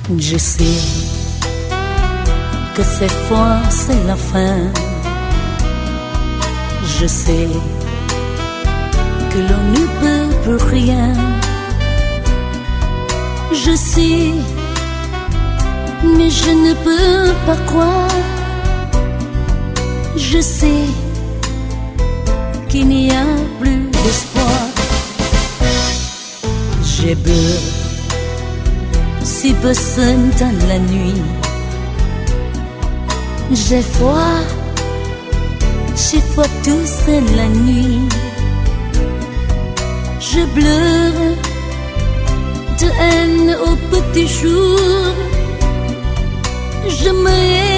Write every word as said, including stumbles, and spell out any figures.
Je sais que cette fois c'est la fin. Je sais que l'on ne peut plus rien. Je sais, mais je ne peux pas croire. Je sais qu'il n'y a plus d'espoir. J'ai beau si personne dans la nuit. J'ai froid, j'ai froid tout seul la nuit. Je pleure de haine au petit jour. Je me